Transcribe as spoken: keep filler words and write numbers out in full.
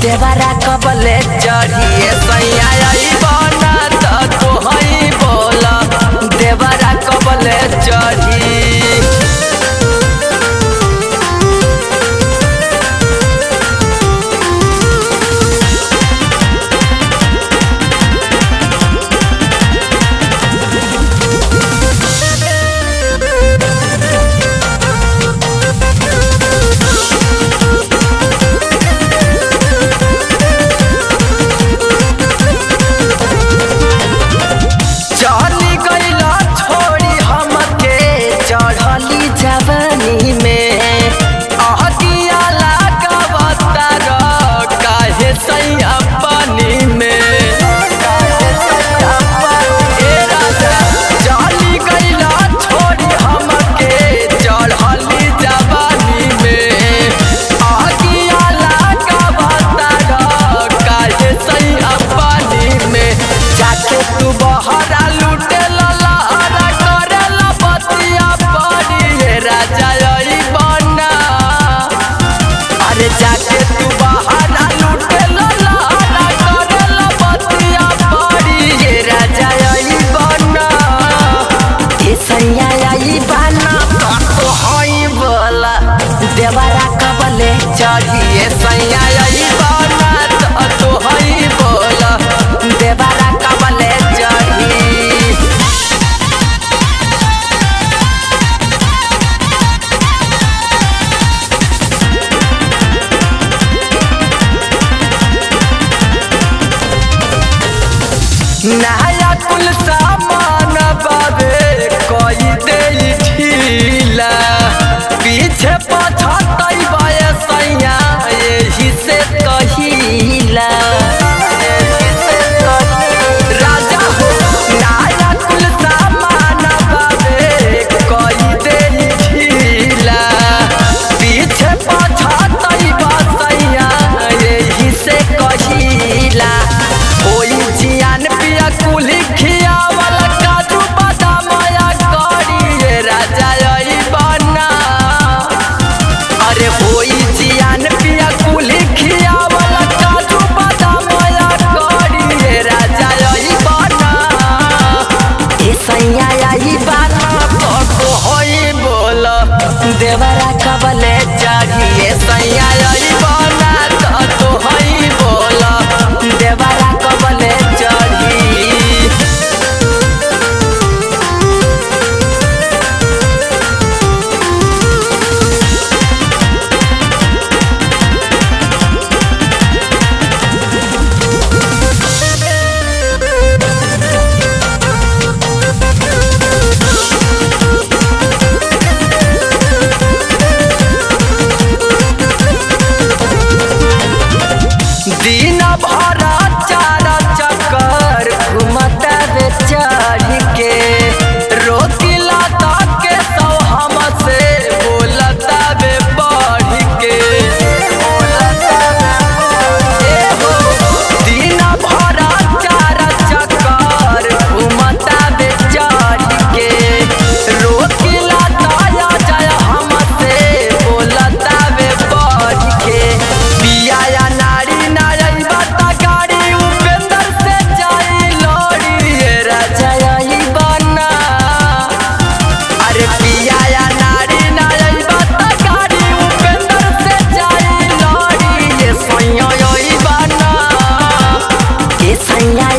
देवरा कबले चढ़िए सैया आई बना त तो हई बोला देवरा कबले चढ़ी। जवानी में अहतिया लागवता र काहे सैया पानी में काहे सैया पानी ए राजा चली गइला छोड़ी हमके चढ़ली जवानी में अहतिया लागवता र काहे सैया पानी में जाके तू बहरा लूटे लहरा करेला बतिया राजा आई बना अरे जाके तू बहाना लूटे लहरा करेला बतिया पड़ी ये राजा आई बना ये सैया आई बना तो हई बोला देवरा कबले चढ़िए सैया आई बना तो हई बोला देवरा कबले चढ़ी। नया कुल सामान बाबे कोई दे ढीला पीछे पछतई सैया यही से कहिला यही से राजा हो नया कुल सामान बाबे कोई दे ढीला पीछे पछतई सैया यही से कहिला कोई जियान पिया कुली खिया वाला काजू बादाम या करी राजा आई बना अरे कोई जियान पिया कुली खिया वाला काजू बादाम या करी राजा आई बना ए सैया आई बना तो होई बोला देवरा कबले चढ़िए सैया आई बना तो होई बोला देवरा कबले चढ़ी। दिन भर चार चक्कर घूमता वे चढ़ के रोकिला तक के सौ हमसे बोलता वे बढ़ के दिन भर चार चक्कर घूमता वे चढ़ के रोकिला दया जय हमसे बोलता वे बढ़ के पिया नारी गाड़ी उपेंद्र से जाई लोड़ी राजा आई बना अरे पिया नारी नारी बता गाड़ी उपेंद्र से जाई लोड़ी ये सैया आई बना ये सैया